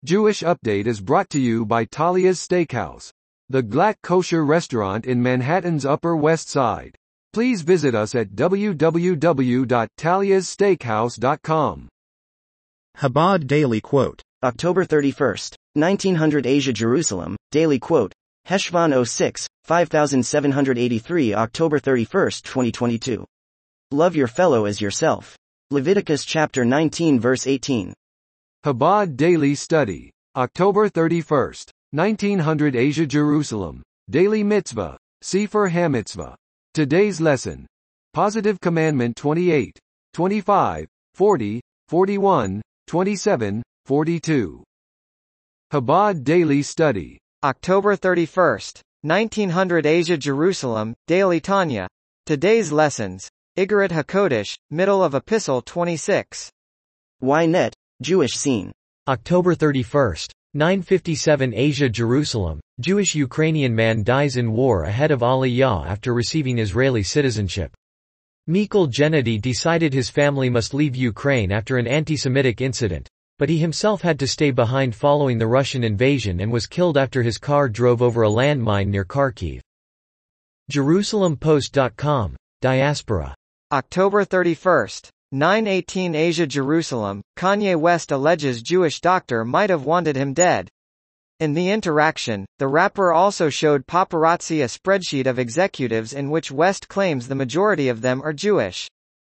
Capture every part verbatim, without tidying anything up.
Jewish Update is brought to you by Talia's Steakhouse, the Glatt kosher restaurant in Manhattan's Upper West Side. Please visit us at w w w dot talias steakhouse dot com. Chabad Daily Quote. October thirty-first, nineteen hundred Asia Jerusalem, Daily Quote. Heshvan oh six, five thousand seven hundred eighty-three October thirty-first, twenty twenty-two. Love your fellow as yourself. Leviticus chapter nineteen verse eighteen. Chabad Daily Study. October thirty-first, nineteen hundred Asia Jerusalem, Daily Mitzvah, Sefer HaMitzvah. Today's lesson. Positive Commandment twenty-eight, twenty-five, forty, forty-one, twenty-seven, forty-two. Chabad Daily Study. October thirty-first, nineteen hundred Asia Jerusalem, Daily Tanya. Today's lessons. Igarat HaKodesh, middle of Epistle twenty-six. Ynet, Jewish Scene. October thirty-first, nine fifty-seven Asia Jerusalem, Jewish Ukrainian man dies in war ahead of Aliyah after receiving Israeli citizenship. Mikhail Gennady decided his family must leave Ukraine after an anti-Semitic incident, but he himself had to stay behind following the Russian invasion and was killed after his car drove over a landmine near Kharkiv. Jerusalem Post dot com, Diaspora. October thirty-first, nine eighteen Asia Jerusalem, Kanye West alleges Jewish doctor might have wanted him dead. In the interaction, the rapper also showed paparazzi a spreadsheet of executives in which West claims the majority of them are Jewish.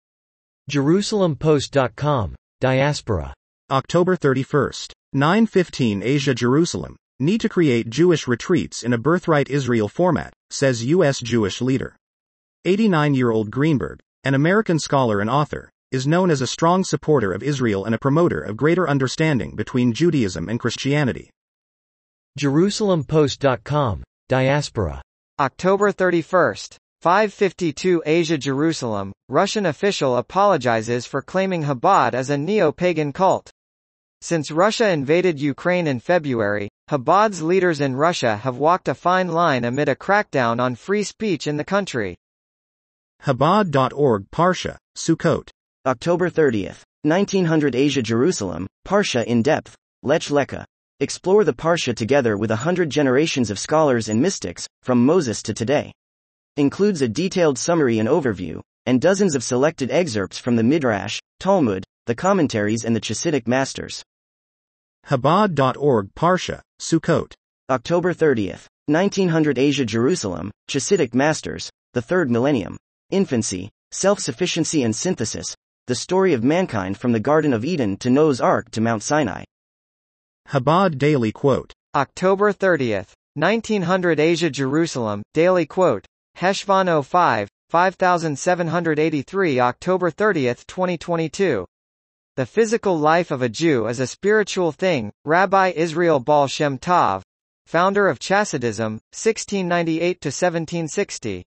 Jerusalem Post dot com, Diaspora. October thirty-first, nine fifteen Asia Jerusalem, need to create Jewish retreats in a birthright Israel format, says U S Jewish leader. eighty-nine-year-old Greenberg, an American scholar and author, is known as a strong supporter of Israel and a promoter of greater understanding between Judaism and Christianity. Jerusalem Post dot com, Diaspora. October thirty-first, five fifty-two Asia Jerusalem, Russian official apologizes for claiming Chabad as a neo-pagan cult. Since Russia invaded Ukraine in February, Chabad's leaders in Russia have walked a fine line amid a crackdown on free speech in the country. Chabad dot org Parsha, Sukkot. October thirtieth, nineteen hundred Asia Jerusalem, Parsha in depth, Lech Lecha. Explore the Parsha together with a hundred generations of scholars and mystics, from Moses to today. Includes a detailed summary and overview, and dozens of selected excerpts from the Midrash, Talmud, the commentaries and the Chassidic masters. Chabad dot org Parsha, Sukkot. October thirtieth, nineteen hundred Asia Jerusalem, Chassidic masters, the third millennium. Infancy, self-sufficiency and synthesis, the story of mankind from the Garden of Eden to Noah's Ark to Mount Sinai. Chabad Daily Quote. October thirtieth, nineteen hundred Asia Jerusalem, Daily Quote. Heshvan oh five, five thousand seven hundred eighty-three October thirtieth, twenty twenty-two. The physical life of a Jew is a spiritual thing, Rabbi Israel Baal Shem Tov, founder of Chassidism, sixteen ninety-eight to seventeen sixty.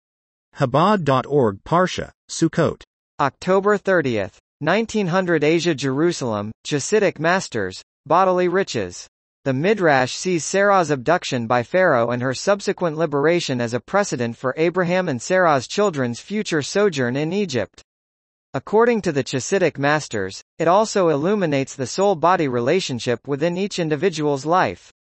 Chabad dot org Parsha, Sukkot. October thirtieth, nineteen hundred Asia Jerusalem, Chassidic masters, bodily riches. The Midrash sees Sarah's abduction by Pharaoh and her subsequent liberation as a precedent for Abraham and Sarah's children's future sojourn in Egypt. According to the Chassidic masters, it also illuminates the soul-body relationship within each individual's life.